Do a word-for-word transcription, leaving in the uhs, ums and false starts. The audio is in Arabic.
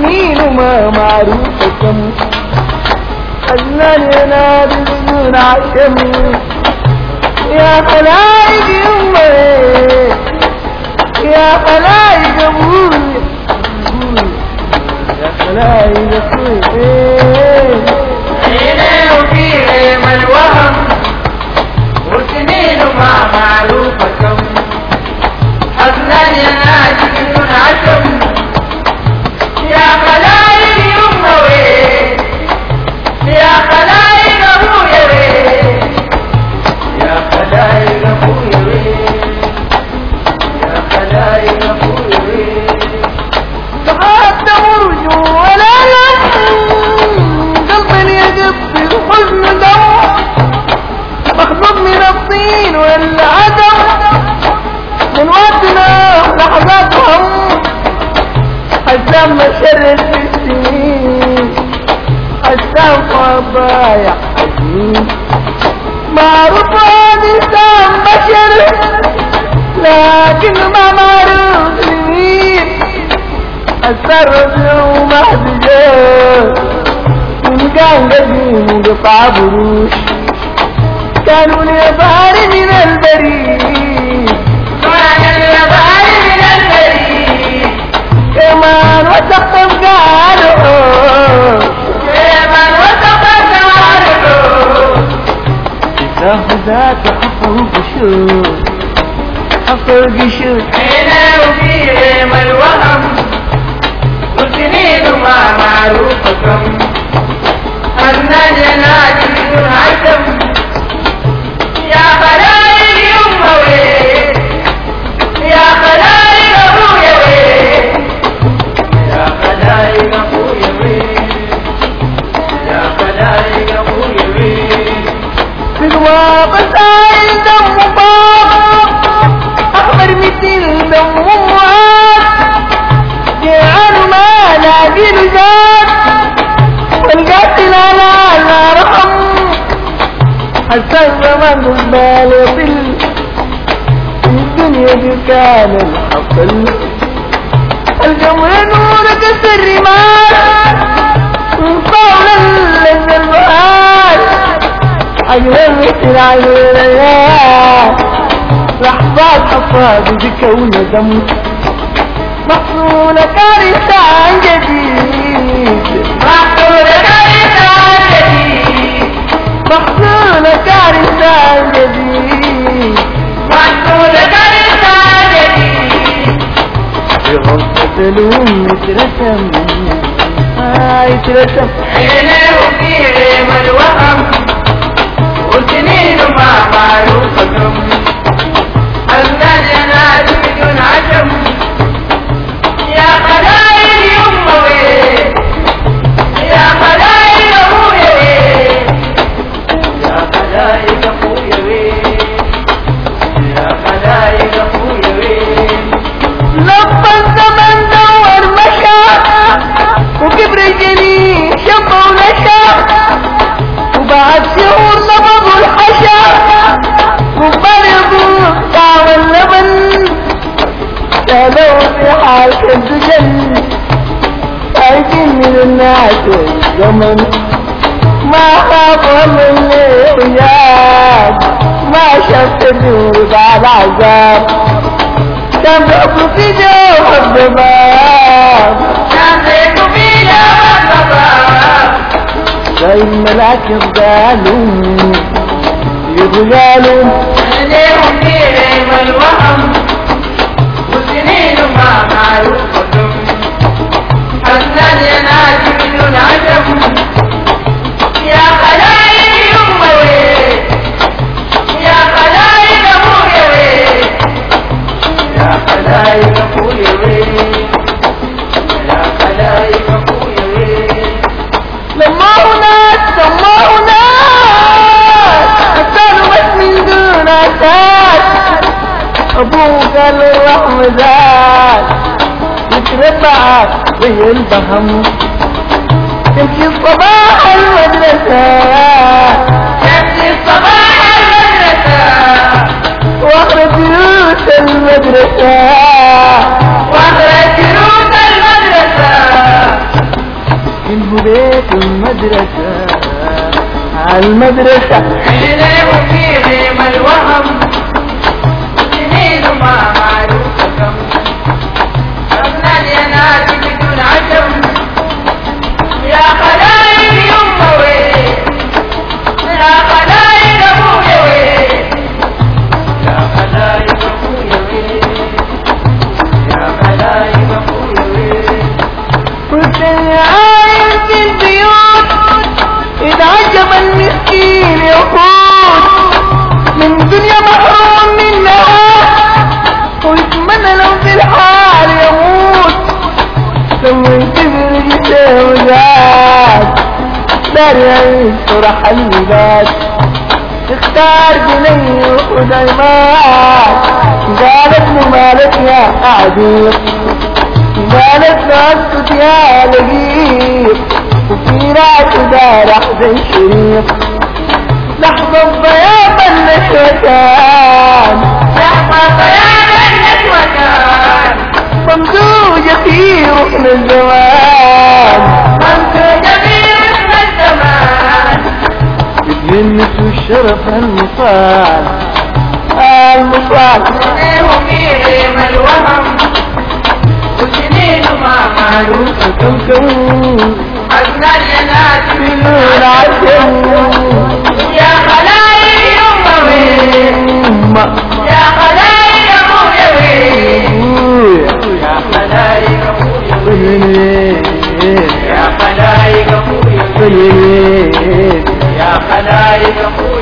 والسنين وما معروفة كم خلاني انادي بدون عشم يا خلايق يمي يا خلايق ابوي يا خلايق اخوي عيني وفيهم الوهم وسنين وما معروفة كم خلاني انادي بدون عشم يا خلايق يمي يا خلايق ابويا وين يا خلايق ابويا وين يا خلايق ابويا وين تحت ورجو ولا يم قلبي يدب الحزن دم مخلوق من الطين والعدم من وقتنا لحظات هم حزام مشرد في السنين حزام ضايع حزين معروف عن انسان بشر لكن ما معروف لمين السرب يوم احتجاج من كان قديم قطع بروش كانوا اليابان من البريد كان اليابان من البريد كمان وثقف قالوا كمان وثقف قالوا ذات حفر قشور حفر قشور عيني وفيهم الوهم وسنين وما معروفة كم خلاني انادي بدون عشم يا خلايق يمه وين يا خلايق ابويا وين يا خلايق ابويا وين يا خلايق ابويا وين في الواقع سايل دم باب احمر مثل دم امهات جيعان ما لاقي له ذات والقاتل على لا رحم حتى الزمن البال يطل الدنيا دي كان الحصل الجمر نورك السرمات من طول اللذ البهار عجل مثل عيونيات لحظات حصاد بكون دم محصولة كارثة جديد محصولة كارثة جديد محصولة كارثة جديد محصولة كارثة جديد في غرفة الأم اترسم هاي اترسم عيني وفيهم الوهم وسنين وما معروفة كم خلاني انادي بدون عشم يا خلايق يمه وين يا خلايق ابويا وين يا خلايق ابويا وين يا خلايق ابويا وين لما الزمن دور مشى وكبر الجنين شب ونشا وبعد شهور نبض الحشا وبرضوا طعم اللبن سالوا في حال الزجل خايفين من الناس والزمن ما خافوا من الحجاب ما شفت النور بعد عذاب كان بيحطوا في جوه الضباب كان بيكوا في جوه الضباب زي الملاك يغزالوا يغزالوا عليهم فيهم الوهم وسنين وما معروفة كم خلاني انادي بدون عشم يا خلايق يمه وين يا خلايق ابويا وين يا خلايق ابويا وين يا خلايق ابويا وين لما هناك لما هناك كانوا بس من دون اساس ابوه قال الرحمة ذات يتربع زي البهم تمشي الصباح المدرسة تمشي الصباح المدرسة واخر دروس المدرسة واخر دروس المدرسة بيت المدرسة المدرسة إليه وفيهم الوهم سنين ما معروف كم أبنى الينات بدون عجم يا خلايق يما وين يا خلايق أبويا وين يا خلايق أبويا وين يا خلايق أبويا وين كنت عايش في البيوت إذا عجب المسكين يقول من دنيا محروم منها ويتمنى لو في الحال يموت لما يكبر جسمه وزاد دار يعيش فرح الولاد اختار بني ودايمات قالت لي مالك يا عديق قالت له اسكت يا لقيط وفي راس دار احزن شريط لحظة ضياء النشوتان لحظة ضياء النشوتان ممزوجة في ركن الزمان ممزوجة في ركن الزمان بالجنة والشرف المصال المصال إليه فيهم الوهم وسنين ما معروف كم كم أبنى الينات بدون عشم يا خلايق يما وين يا خلايق أبويا وين يا خلايق أبويا وين يا خلايق أبويا وين يا خلايق أبويا